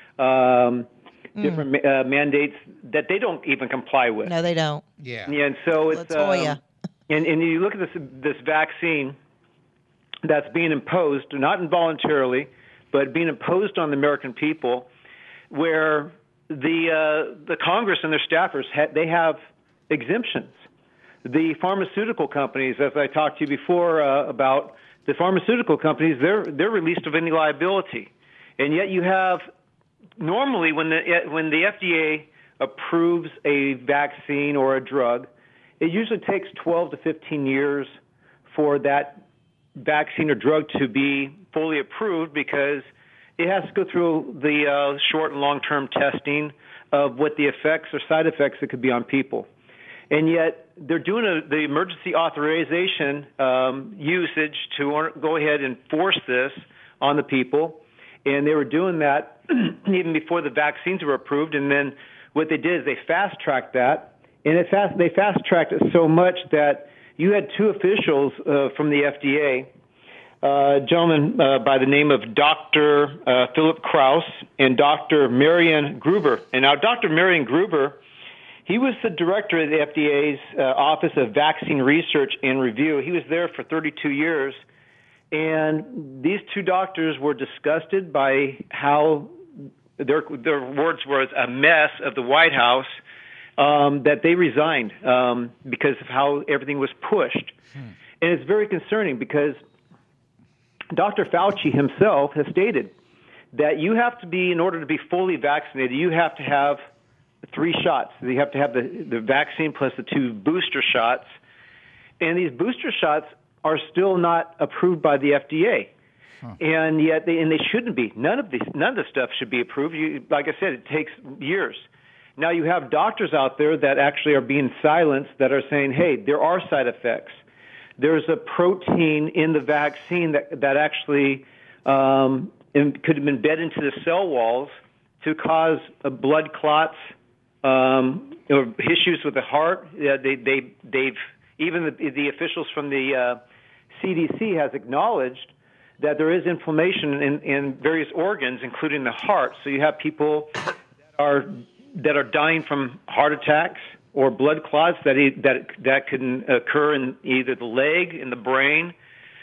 um, mm. different uh, mandates that they don't even comply with? No, they don't. Yeah. Yeah, and so it's Latoya. Um, and, and you look at this this vaccine that's being imposed, not involuntarily, but being imposed on the American people, where the uh, the Congress and their staffers ha- they have exemptions. The pharmaceutical companies, as I talked to you before uh, about, the pharmaceutical companies, they're they're released of any liability, and yet you have normally when the when the F D A approves a vaccine or a drug, it usually takes twelve to fifteen years for that vaccine or drug to be fully approved because it has to go through the uh, short and long-term testing of what the effects or side effects that could be on people. And yet they're doing a, the emergency authorization um, usage to go ahead and force this on the people. And they were doing that even before the vaccines were approved. And then what they did is they fast-tracked that. And it fast, they fast-tracked it so much that you had two officials uh, from the F D A, uh, a gentleman uh, by the name of Doctor Uh, Philip Krause and Doctor Marian Gruber. And now Doctor Marian Gruber, he was the director of the F D A's uh, Office of Vaccine Research and Review. He was there for thirty-two years. And these two doctors were disgusted by how their, their words were a mess of the White House, um, that they resigned um, because of how everything was pushed. Hmm. And it's very concerning because Doctor Fauci himself has stated that you have to be, in order to be fully vaccinated, you have to have three shots. You have to have the, the vaccine plus the two booster shots. And these booster shots are still not approved by the F D A. Huh. And yet they, and they shouldn't be. None of these, none of the stuff should be approved. You, like I said, it takes years. Now you have doctors out there that actually are being silenced that are saying, hey, there are side effects. There's a protein in the vaccine that, that actually um, could have been bed into the cell walls to cause uh, blood clots, um, or issues with the heart. Yeah, they, they, they've, even the, the officials from the uh, C D C has acknowledged that there is inflammation in, in various organs, including the heart. So you have people that are that are dying from heart attacks or blood clots that he, that that can occur in either the leg, in the brain.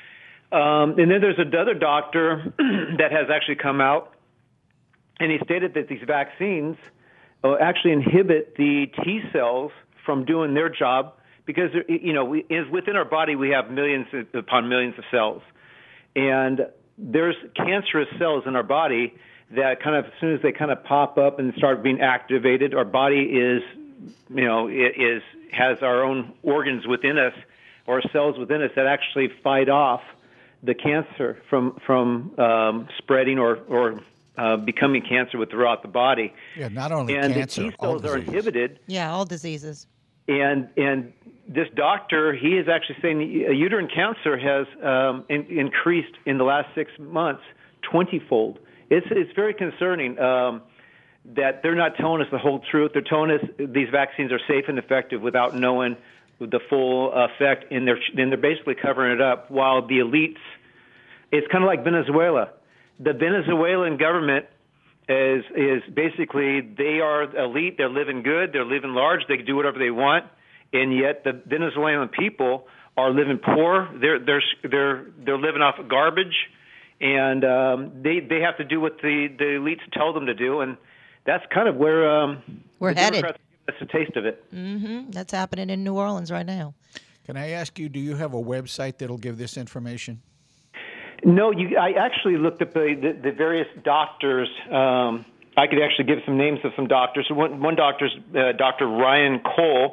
Um, and then there's another doctor that has actually come out, and he stated that these vaccines uh, actually inhibit the T cells from doing their job because, you know, we, within our body we have millions upon millions of cells. And there's cancerous cells in our body that kind of, as soon as they kind of pop up and start being activated, our body is, you know, is has our own organs within us or cells within us that actually fight off the cancer from from um, spreading or or uh, becoming cancer with throughout the body. Yeah, not only and cancer, the T cells are inhibited. Yeah, all diseases. And and this doctor, he is actually saying uterine cancer has um, in, increased in the last six months twenty-fold. It's it's very concerning um, that they're not telling us the whole truth. They're telling us these vaccines are safe and effective without knowing the full effect, and they're and they're basically covering it up. While the elites, it's kind of like Venezuela. The Venezuelan government is is basically they are elite. They're living good. They're living large. They can do whatever they want, and yet the Venezuelan people are living poor. They're they're they're they're living off of garbage. And um, they they have to do what the, the elites tell them to do, and that's kind of where um, we're the headed. Democrats are That's a taste of it. Mm-hmm. That's happening in New Orleans right now. Can I ask you, do you have a website that'll give this information? No, you. I actually looked up the, the, the various doctors. Um, I could actually give some names of some doctors. One, one doctor's uh, Doctor Ryan Cole,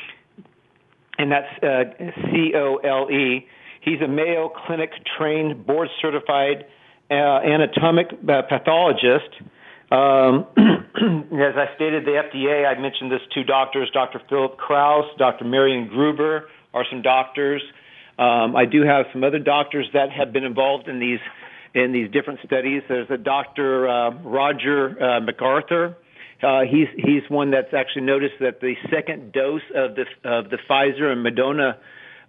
and that's uh, C O L E. He's a Mayo Clinic-trained, board-certified uh, anatomic uh, pathologist. Um, as I stated, the F D A, I mentioned this two doctors, Doctor Philip Krause, Doctor Marion Gruber, are some doctors. Um, I do have some other doctors that have been involved in these in these different studies. There's a Doctor Uh, Roger uh, MacArthur. Uh, he's he's one that's actually noticed that the second dose of the of the Pfizer and Moderna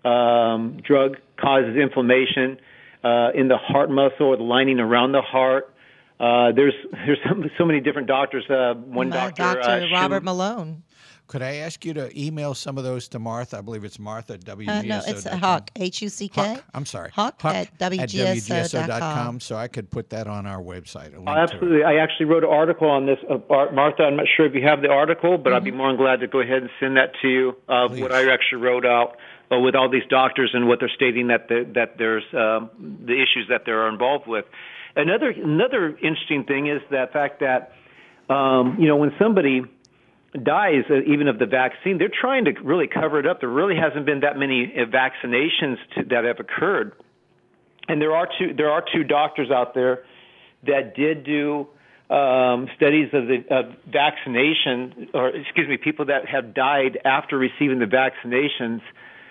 um, drug causes inflammation uh, in the heart muscle or the lining around the heart. Uh, there's there's so, so many different doctors. Uh, one My doctor, Doctor uh, Robert Shim- Malone. Could I ask you to email some of those to Martha? I believe it's Martha at W G S O. Uh, no, it's Huck, H U C K. Huck, I'm sorry. Huck, Huck at W G S O dot com. So I could put that on our website. a link Oh, to it. absolutely. I actually wrote an article on this. Uh, Bar- Martha, I'm not sure if you have the article, but I'd Mm-hmm. be more than glad to go ahead and send that to you of what I actually wrote out uh, with all these doctors and what they're stating that the, that there's um, the issues that they're involved with. Another another interesting thing is that fact that um, you know when somebody dies, uh, even of the vaccine, they're trying to really cover it up. There really hasn't been that many uh, vaccinations to, that have occurred, and there are two there are two doctors out there that did do um, studies of the of vaccination, or excuse me, people that have died after receiving the vaccinations.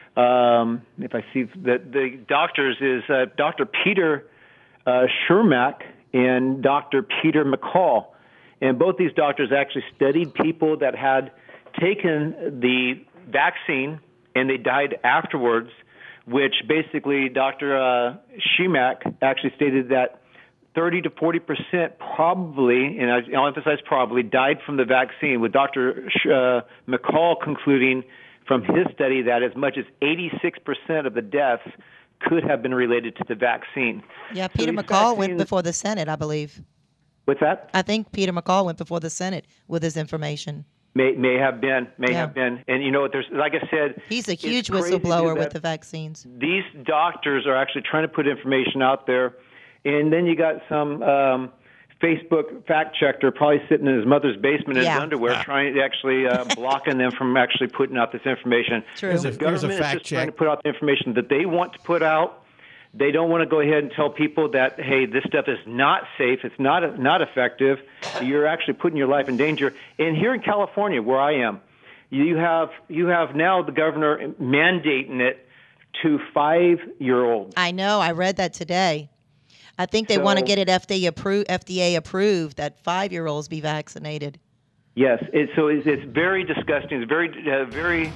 Um, if I see the the doctors is uh, Doctor Peter uh, Shermack and Doctor Peter McCall. And both these doctors actually studied people that had taken the vaccine and they died afterwards, which basically Doctor Uh, Shemak actually stated that thirty to forty percent probably, and I'll emphasize probably, died from the vaccine, with Doctor Sh- uh, McCall concluding from his study that as much as eighty-six percent of the deaths could have been related to the vaccine. Yeah, So Peter these McCall went vaccines- before the Senate, I believe. What's that? I think Peter McCall went before the Senate with his information. May may have been, may Yeah. have been, and you know what? There's like I said, He's a it's huge crazy whistleblower that with the vaccines. These doctors are actually trying to put information out there, and then you got some um, Facebook fact checker probably sitting in his mother's basement in Yeah. his underwear, trying to actually uh, blocking them from actually putting out this information. True. Here's a- The here's a government fact is just trying check. to put out the information that they want to put out. They don't want to go ahead and tell people that, hey, this stuff is not safe, it's not not effective. You're actually putting your life in danger. And here in California, where I am, you have you have now the governor mandating it to five-year-olds. I know. I read that today. I think they want to So- get it F D A approved. F D A approved that five-year-olds be vaccinated. Yes, it, so it's, it's very disgusting. It's very, uh, very,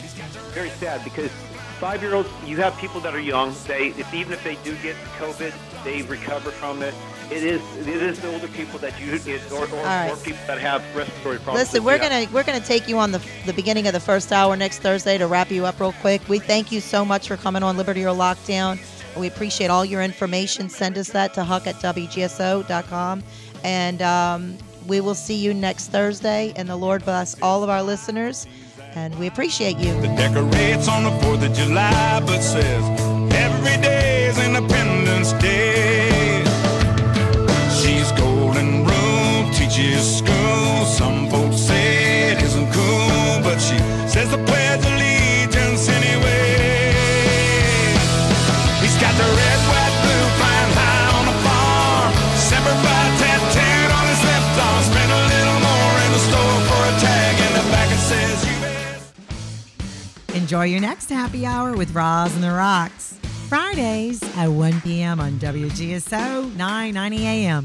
very sad because five-year-olds, you have people that are young. They, if, even if they do get COVID, they recover from it. It is, it is the older people that you get, or, or, right. or people that have respiratory problems. Listen, we're Yeah. gonna we're gonna take you on the the beginning of the first hour next Thursday to wrap you up real quick. We thank you so much for coming on Liberty or Lockdown. We appreciate all your information. Send us that to Huck at W G S O dot com, and um, we will see you next Thursday. And the Lord bless all of our listeners, and we appreciate you. Decorates on the fourth of July, but says every day is Independence Day. She's golden rule, teaches school. Some folks say it isn't cool, but she says the Pledge of Allegiance anyway. He's got the red, white, blue flying high on the farm. Semper Fi tattooed on his left arm. Spend a little more in the store for a tag in the back that says U S. Enjoy your next happy hour with Roz and the Rocks. Fridays at one p.m. on W G S O nine ninety A M.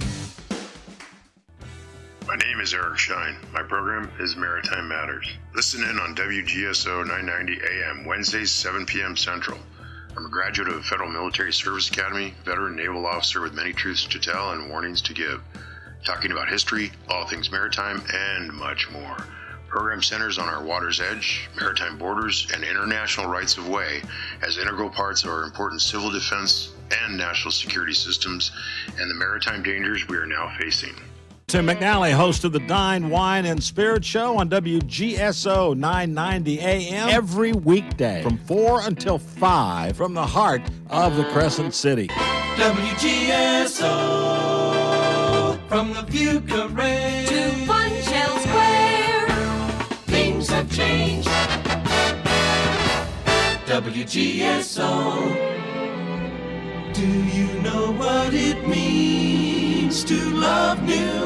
My name is Eric Shine. My program is Maritime Matters. Listen in on W G S O nine ninety A M, Wednesdays, seven p.m. Central. I'm a graduate of the Federal Military Service Academy, veteran naval officer with many truths to tell and warnings to give. Talking about history, all things maritime, and much more. Program centers on our water's edge, maritime borders, and international rights of way as integral parts of our important civil defense and national security systems and the maritime dangers we are now facing. Tim McNally, host of the Dine, Wine, and Spirit Show on W G S O nine ninety A M every weekday from four until five from the heart of the Crescent City. W G S O from the Fuca Range to Funchal Square. Things have changed. W G S O. Do you know what it means to love New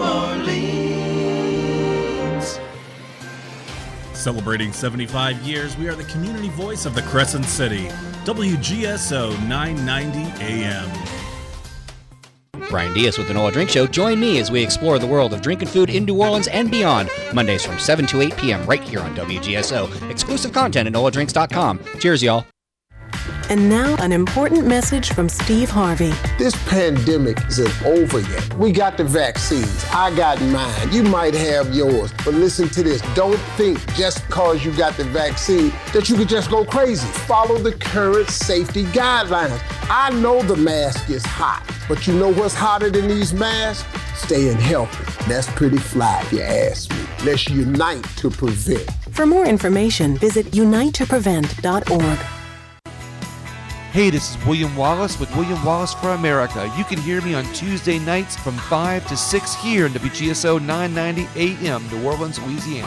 Orleans? Celebrating seventy-five years, we are the community voice of the Crescent City. W G S O nine ninety A M. Brian Diaz with the Nola Drink Show. Join me as we explore the world of drinking food in New Orleans and beyond. Mondays from seven to eight p.m. right here on W G S O. Exclusive content at nola drinks dot com. Cheers, y'all. And now, an important message from Steve Harvey. This pandemic isn't over yet. We got the vaccines. I got mine. You might have yours. But listen to this. Don't think just because you got the vaccine that you could just go crazy. Follow the current safety guidelines. I know the mask is hot, but you know what's hotter than these masks? Staying healthy. That's pretty fly if you ask me. Let's unite to prevent. For more information, visit unite to prevent dot org. Hey, this is William Wallace with William Wallace for America. You can hear me on Tuesday nights from five to six here on W G S O nine ninety A M, New Orleans, Louisiana.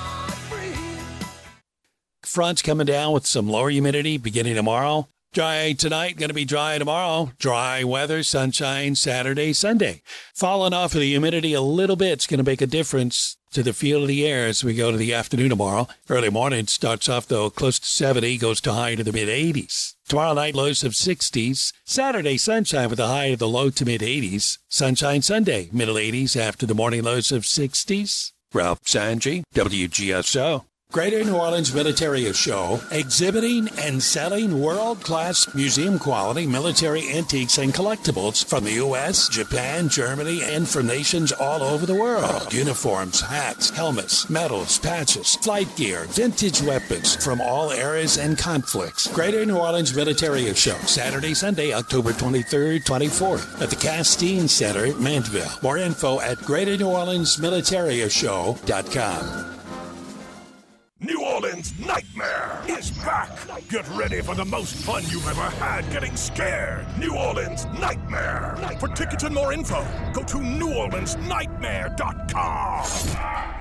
Front's coming down with some lower humidity beginning tomorrow. Dry tonight, going to be dry tomorrow. Dry weather, sunshine Saturday, Sunday. Falling off of the humidity a little bit. It's going to make a difference to the feel of the air as we go to the afternoon tomorrow. Early morning starts off, though, close to seventy, goes to high to the mid-eighties. Tomorrow night, lows of sixties. Saturday, sunshine with a high of the low to mid-eighties. Sunshine Sunday, middle eighties after the morning lows of sixties. Ralph Sanji, W G S O. Greater New Orleans Military Show, exhibiting and selling world-class museum-quality military antiques and collectibles from the U S, Japan, Germany, and from nations all over the world. Uniforms, hats, helmets, medals, patches, flight gear, vintage weapons from all eras and conflicts. Greater New Orleans Military Show, Saturday, Sunday, October twenty-third, twenty-fourth, at the Castine Center, Mantville. More info at greater new orleans military show dot com. New Orleans Nightmare is back. Get ready for the most fun you've ever had getting scared. New Orleans Nightmare. For tickets and more info, go to new orleans nightmare dot com.